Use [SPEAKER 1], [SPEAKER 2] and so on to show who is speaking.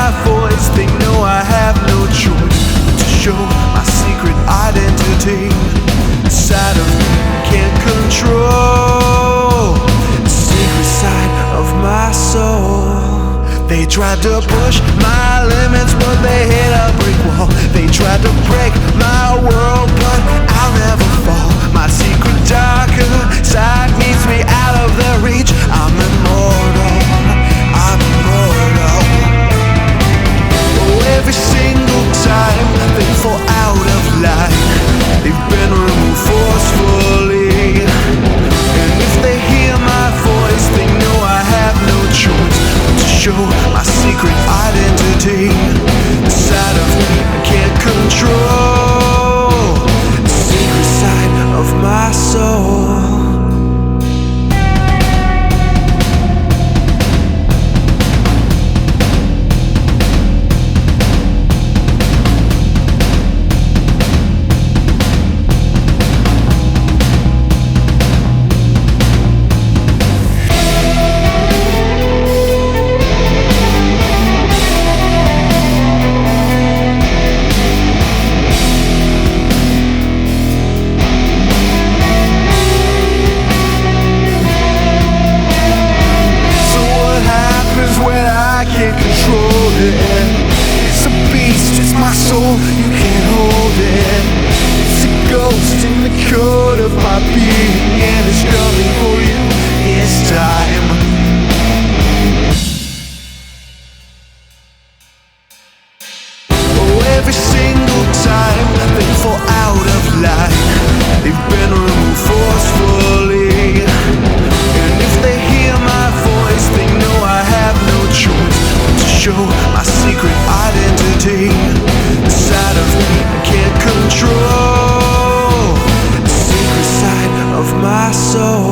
[SPEAKER 1] my voice, they know I have no choice but to show my secret identity. Inside of me can't control the secret side of my soul. They tried to push my limits, but they hit a brick wall. They tried to break my world, but I'll never fall. My secret darker side meets me out of their reach. I'm immortal, I'm immortal. Oh, every single time they fall out of line, they've been removed forcefully. And if they hear my voice, they know I have no choice but to show my secret identity. The side of me I can't control, the secret side of my soul. It's a beast, it's my soul, you can't hold it. It's a ghost in the code of my being, and it's coming for you this time. Oh, every single time they fall out of line, they've been removed forcefully. And if they hear my voice, they know I have no choice but to show my secret identity. The side of me I can't control, the secret side of my soul.